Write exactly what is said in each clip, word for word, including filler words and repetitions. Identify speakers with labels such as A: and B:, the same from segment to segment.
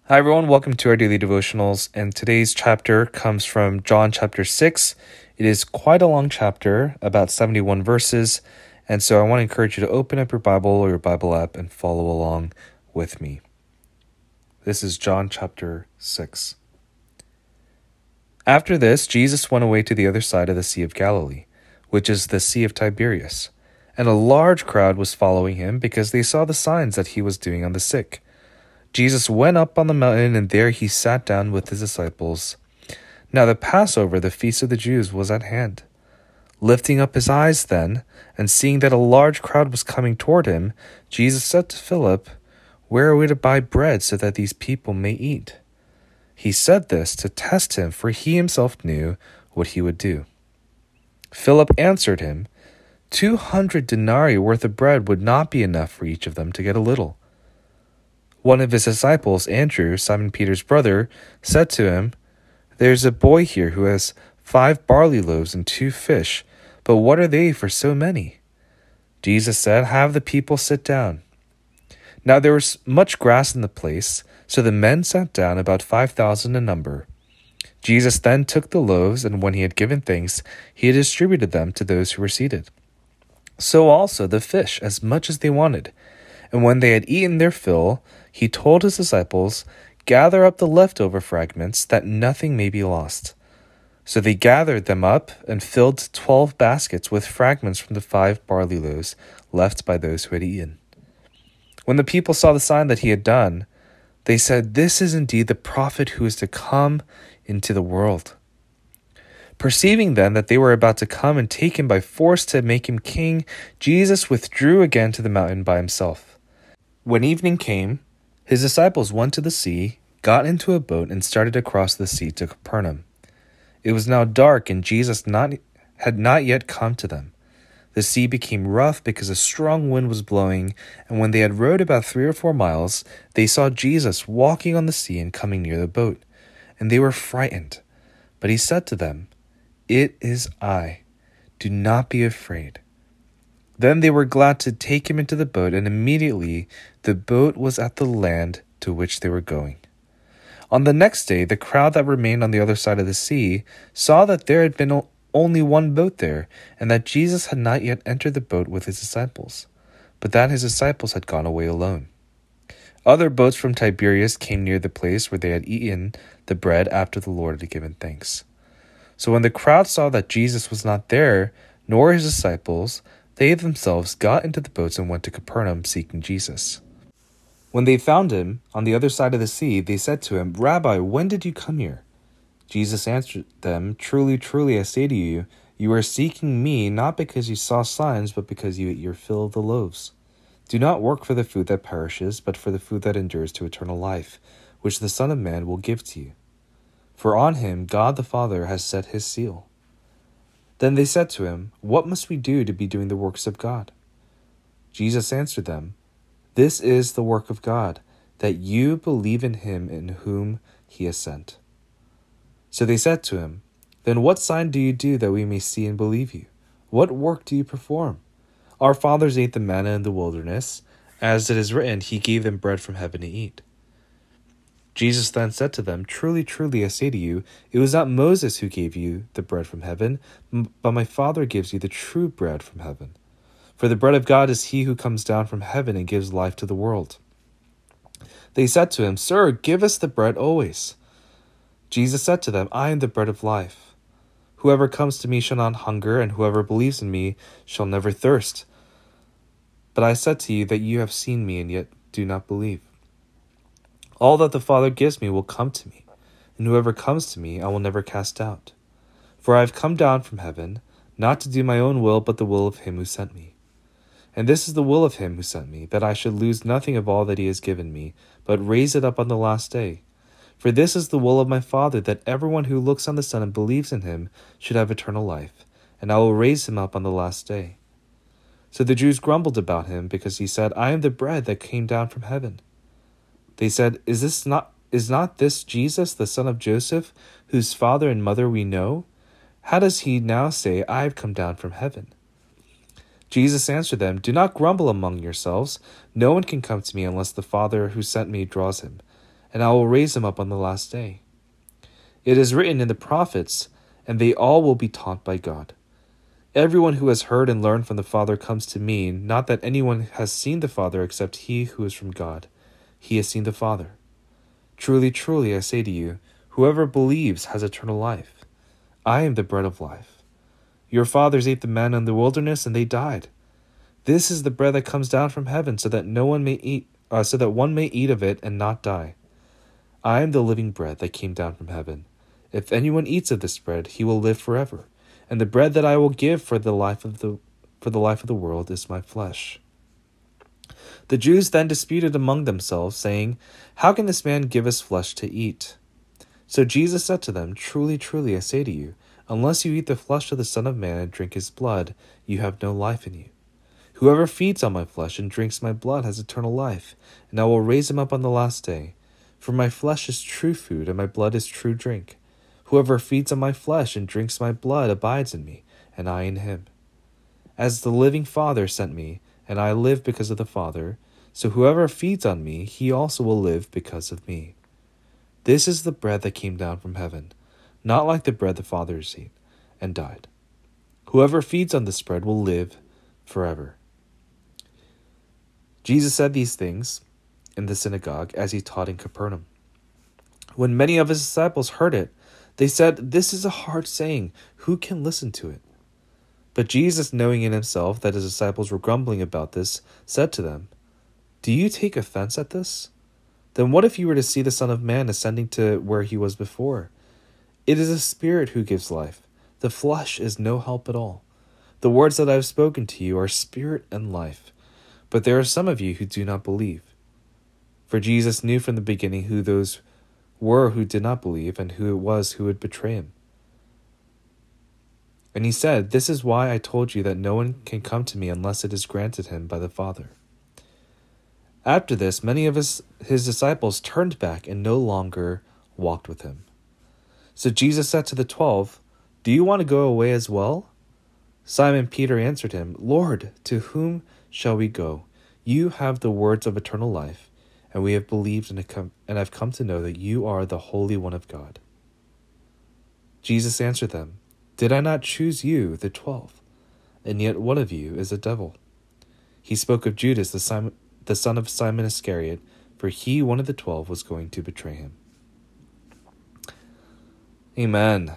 A: Hi, everyone. Welcome to our daily devotionals. And today's chapter comes from John chapter six. It is quite a long chapter, about seventy-one verses. And so I want to encourage you to open up your Bible or your Bible app and follow along with me. This is John chapter six. After this, Jesus went away to the other side of the Sea of Galilee, which is the Sea of Tiberias. And a large crowd was following him because they saw the signs that he was doing on the sick. Jesus went up on the mountain, and there he sat down with his disciples. Now the Passover, the feast of the Jews, was at hand. Lifting up his eyes then, and seeing that a large crowd was coming toward him, Jesus said to Philip, "Where are we to buy bread so that these people may eat?" He said this to test him, for he himself knew what he would do. Philip answered him, Two hundred denarii worth of bread would not be enough for each of them to get a little." One of his disciples, Andrew, Simon Peter's brother, said to him, "There's a boy here who has five barley loaves and two fish, but what are they for so many?" Jesus said, "Have the people sit down." Now there was much grass in the place, so the men sat down, about five thousand in number. Jesus then took the loaves, and when he had given thanks, he had distributed them to those who were seated. So also the fish, as much as they wanted. And when they had eaten their fill, he told his disciples, "Gather up the leftover fragments, that nothing may be lost." So they gathered them up and filled twelve baskets with fragments from the five barley loaves left by those who had eaten. When the people saw the sign that he had done, they said, "This is indeed the prophet who is to come into the world." Perceiving then that they were about to come and take him by force to make him king, Jesus withdrew again to the mountain by himself. When evening came, his disciples went to the sea, got into a boat, and started across the sea to Capernaum. It was now dark, and Jesus not, had not yet come to them. The sea became rough because a strong wind was blowing, and when they had rowed about three or four miles, they saw Jesus walking on the sea and coming near the boat, and they were frightened. But he said to them, "It is I. Do not be afraid." Then they were glad to take him into the boat, and immediately the boat was at the land to which they were going. On the next day, the crowd that remained on the other side of the sea saw that there had been only one boat there, and that Jesus had not yet entered the boat with his disciples, but that his disciples had gone away alone. Other boats from Tiberias came near the place where they had eaten the bread after the Lord had given thanks. So when the crowd saw that Jesus was not there, nor his disciples, they themselves got into the boats and went to Capernaum seeking Jesus. When they found him on the other side of the sea, they said to him, "Rabbi, when did you come here?" Jesus answered them, "Truly, truly, I say to you, you are seeking me not because you saw signs, but because you ate your fill of the loaves. Do not work for the food that perishes, but for the food that endures to eternal life, which the Son of Man will give to you. For on him God the Father has set his seal." Then they said to him, "What must we do to be doing the works of God?" Jesus answered them, "This is the work of God, that you believe in him in whom he has sent." So they said to him, "Then what sign do you do that we may see and believe you? What work do you perform? Our fathers ate the manna in the wilderness, as it is written, he gave them bread from heaven to eat." Jesus then said to them, "Truly, truly, I say to you, it was not Moses who gave you the bread from heaven, but my Father gives you the true bread from heaven. For the bread of God is he who comes down from heaven and gives life to the world." They said to him, "Sir, give us the bread always." Jesus said to them, "I am the bread of life. Whoever comes to me shall not hunger, and whoever believes in me shall never thirst. But I said to you that you have seen me and yet do not believe. All that the Father gives me will come to me, and whoever comes to me I will never cast out. For I have come down from heaven, not to do my own will, but the will of him who sent me. And this is the will of him who sent me, that I should lose nothing of all that he has given me, but raise it up on the last day. For this is the will of my Father, that everyone who looks on the Son and believes in him should have eternal life, and I will raise him up on the last day." So the Jews grumbled about him, because he said, "I am the bread that came down from heaven." They said, Is this not is not this Jesus, the son of Joseph, whose father and mother we know? How does he now say, I have come down from heaven? Jesus answered them, "Do not grumble among yourselves. No one can come to me unless the Father who sent me draws him, and I will raise him up on the last day. It is written in the prophets, and they all will be taught by God. Everyone who has heard and learned from the Father comes to me, not that anyone has seen the Father except he who is from God. He has seen the Father. Truly, truly, I say to you, whoever believes has eternal life. I am the bread of life. Your fathers ate the manna in the wilderness, and they died. This is the bread that comes down from heaven, so that no one may eat, uh, so that one may eat of it and not die. I am the living bread that came down from heaven. If anyone eats of this bread, he will live forever. And the bread that I will give for the life of the for the life of the world is my flesh. The Jews then disputed among themselves, saying, How can this man give us flesh to eat? So Jesus said to them, Truly, truly, I say to you, unless you eat the flesh of the Son of Man and drink his blood, you have no life in you. Whoever feeds on my flesh and drinks my blood has eternal life, and I will raise him up on the last day. For my flesh is true food, and my blood is true drink. Whoever feeds on my flesh and drinks my blood abides in me, and I in him. As the living Father sent me, and I live because of the Father, so whoever feeds on me, he also will live because of me. This is the bread that came down from heaven, not like the bread the fathers ate and died. Whoever feeds on this bread will live forever. Jesus said these things in the synagogue as he taught in Capernaum. When many of his disciples heard it, they said, This is a hard saying. Who can listen to it? But Jesus, knowing in himself that his disciples were grumbling about this, said to them, Do you take offense at this? Then what if you were to see the Son of Man ascending to where he was before? It is the Spirit who gives life. The flesh is no help at all. The words that I have spoken to you are spirit and life. But there are some of you who do not believe. For Jesus knew from the beginning who those were who did not believe, and who it was who would betray him. And he said, This is why I told you that no one can come to me unless it is granted him by the Father. After this, many of his, his disciples turned back and no longer walked with him. So Jesus said to the twelve, Do you want to go away as well? Simon Peter answered him, Lord, to whom shall we go? You have the words of eternal life, and we have believed and have come to know that you are the Holy One of God. Jesus answered them, Did I not choose you, the twelve? And yet one of you is a devil. He spoke of Judas, the, Simon, the son of Simon Iscariot, for he, one of the twelve, was going to betray him. Amen.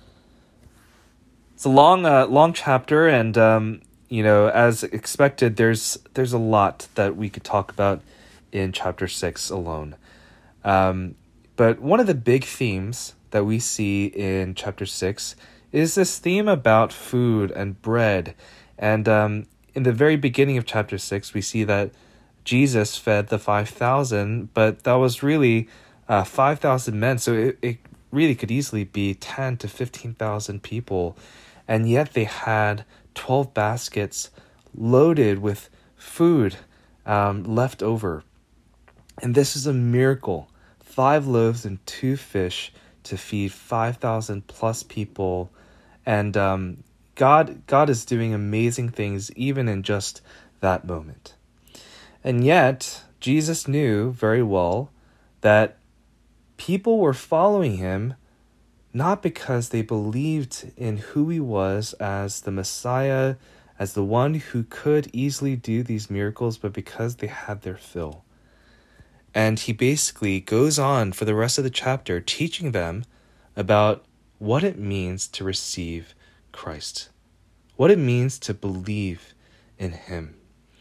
A: It's a long, uh, long chapter, and um, you know, as expected, there's there's a lot that we could talk about in chapter six alone. Um, but one of the big themes that we see in chapter six is this theme about food and bread. And um, in the very beginning of chapter six, we see that Jesus fed the five thousand, but that was really uh, five thousand men. So it, it really could easily be ten to fifteen thousand people. And yet they had twelve baskets loaded with food um, left over. And this is a miracle. Five loaves and two fish to feed five thousand plus people. And um, God, God is doing amazing things even in just that moment. And yet, Jesus knew very well that people were following him not because they believed in who he was as the Messiah, as the one who could easily do these miracles, but because they had their fill. And he basically goes on for the rest of the chapter teaching them about what it means to receive Christ, what it means to believe in him.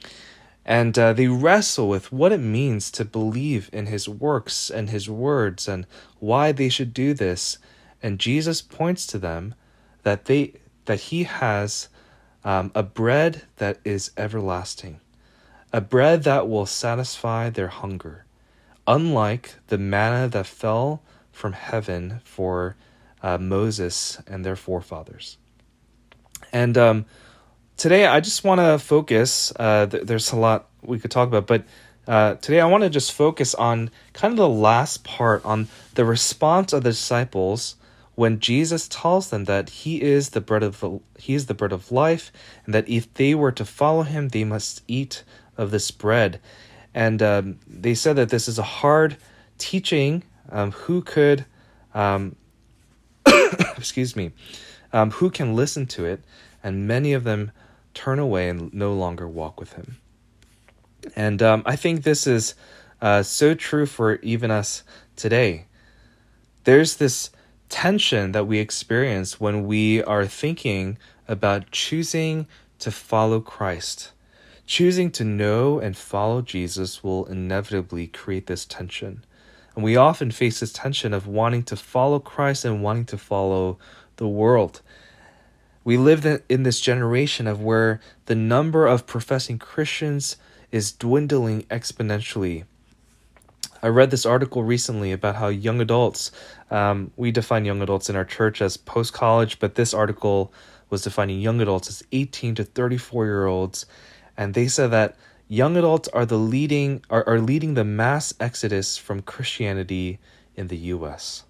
A: And uh, they wrestle with what it means to believe in his works and his words and why they should do this. And Jesus points to them that they that he has um, a bread that is everlasting, a bread that will satisfy their hunger, unlike the manna that fell from heaven for uh, Moses and their forefathers. And um, today I just want to focus, uh, th- there's a lot we could talk about, but uh, today I want to just focus on kind of the last part, on the response of the disciples when Jesus tells them that he is the bread of the, he is the bread of life, and that if they were to follow him, they must eat of this bread. And um, they said that this is a hard teaching um, who could, um, excuse me, um, who can listen to it, and many of them turn away and no longer walk with him. And um, I think this is uh, so true for even us today. There's this tension that we experience when we are thinking about choosing to follow Christ. Choosing to know and follow Jesus will inevitably create this tension. And we often face this tension of wanting to follow Christ and wanting to follow the world. We live in this generation of where the number of professing Christians is dwindling exponentially. I read this article recently about how young adults, um, we define young adults in our church as post-college, but this article was defining young adults as eighteen to thirty-four year olds. And they said that young adults are the leading are, are leading the mass exodus from Christianity in the U S.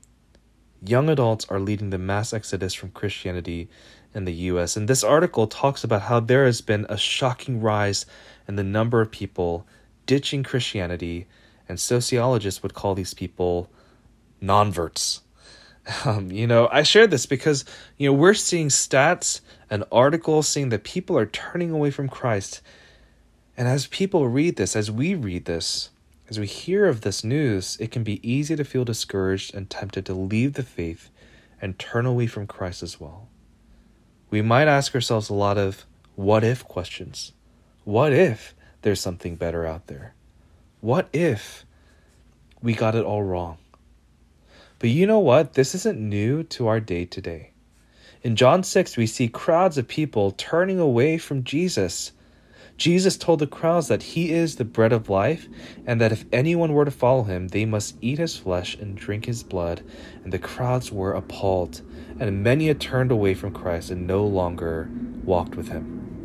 A: Young adults are leading the mass exodus from Christianity in the U S. And this article talks about how there has been a shocking rise in the number of people ditching Christianity, and sociologists would call these people non-verts. Um, you know, I share this because, you know, we're seeing stats and articles saying that people are turning away from Christ. And as people read this, as we read this, as we hear of this news, it can be easy to feel discouraged and tempted to leave the faith and turn away from Christ as well. We might ask ourselves a lot of what if questions. What if there's something better out there? What if we got it all wrong? But you know what? This isn't new to our day today. In John six, we see crowds of people turning away from Jesus. Jesus told the crowds that he is the bread of life, and that if anyone were to follow him, they must eat his flesh and drink his blood. And the crowds were appalled, and many had turned away from Christ and no longer walked with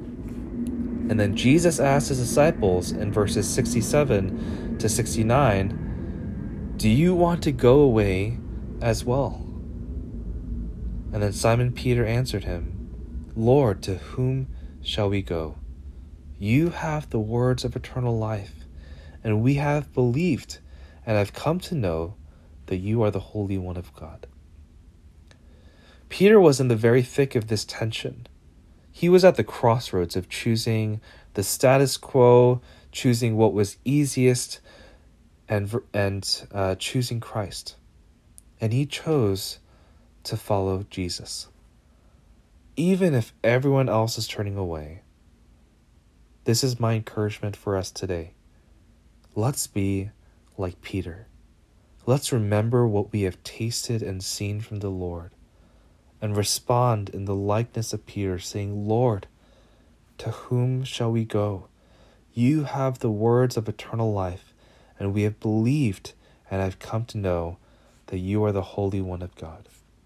A: him. And then Jesus asked his disciples in verses sixty-seven to sixty-nine, "Do you want to go away as well?" And then Simon Peter answered him, "Lord, to whom shall we go? You have the words of eternal life, and we have believed and have come to know that you are the Holy One of God." Peter was in the very thick of this tension. He was at the crossroads of choosing the status quo, choosing what was easiest, and and uh, choosing Christ. And he chose to follow Jesus. Even if everyone else is turning away, this is my encouragement for us today. Let's be like Peter. Let's remember what we have tasted and seen from the Lord, and respond in the likeness of Peter, saying, "Lord, to whom shall we go? You have the words of eternal life, and we have believed and have come to know that you are the Holy One of God."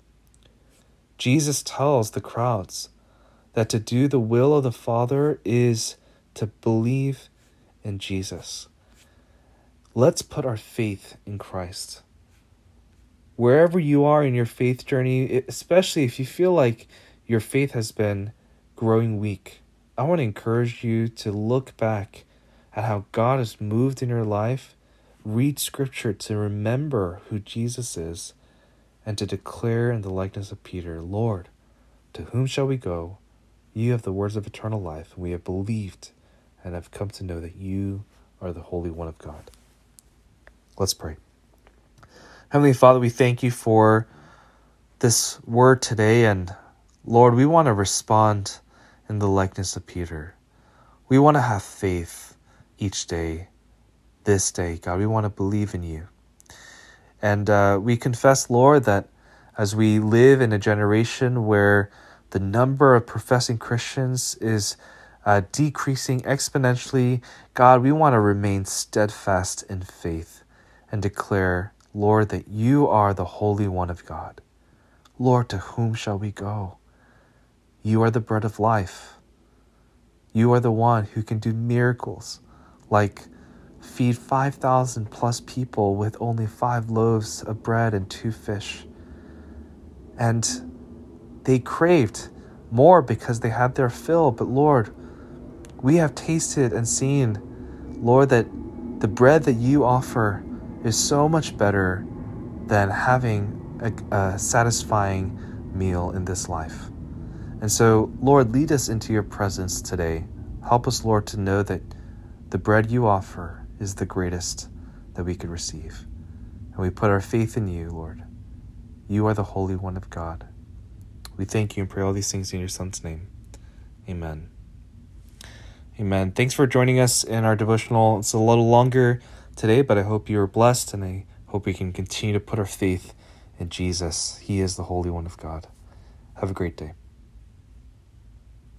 A: Jesus tells the crowds that to do the will of the Father is to believe in Jesus. Let's put our faith in Christ. Wherever you are in your faith journey, especially if you feel like your faith has been growing weak, I want to encourage you to look back at how God has moved in your life, read scripture to remember who Jesus is, and to declare in the likeness of Peter, "Lord, to whom shall we go? You have the words of eternal life, and we have believed and have come to know that you are the Holy One of God." Let's pray. Heavenly Father, we thank you for this word today, and Lord, we want to respond in the likeness of Peter. We want to have faith each day, this day, God. We want to believe in you. And uh, we confess, Lord, that as we live in a generation where the number of professing Christians is uh, decreasing exponentially, God, we want to remain steadfast in faith and declare, Lord, that you are the Holy One of God. Lord, to whom shall we go? You are the bread of life. You are the one who can do miracles like feed five thousand plus people with only five loaves of bread and two fish. And they craved more because they had their fill. But Lord, we have tasted and seen, Lord, that the bread that you offer is so much better than having a, a satisfying meal in this life. And so, Lord, lead us into your presence today. Help us, Lord, to know that the bread you offer is the greatest that we could receive. And we put our faith in you, Lord. You are the Holy One of God. We thank you and pray all these things in your Son's name. Amen. Amen. Thanks for joining us in our devotional. It's a little longer today, but I hope you are blessed, and I hope we can continue to put our faith in Jesus. He is the Holy One of God. Have a great day.